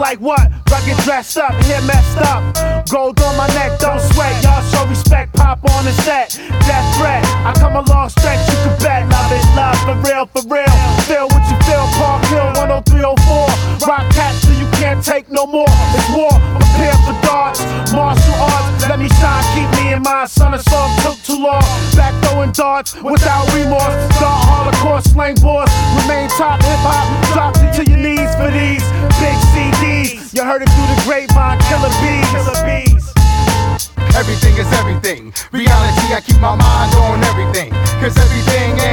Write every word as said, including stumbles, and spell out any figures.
like what? Rugged dressed up, hair messed up. Gold on my neck, don't sweat. Y'all show respect, pop on the set. Death threat, I come along stretch, you can bet. Love is love, for real, for real. Feel what you feel, Park Hill one oh three oh four. Rock cats till you can't take no more. It's war, prepare for darts. Martial arts, let me shine, keep me in mind. Son, a song took too long. Back throwing darts without remorse. Dark holocaust, slang boards. Remain top hip hop, drop you to your knees for these big C Ds. You heard it through the grapevine, killer bees. Killer bees. Everything is everything. Reality, I keep my mind on everything. Cause everything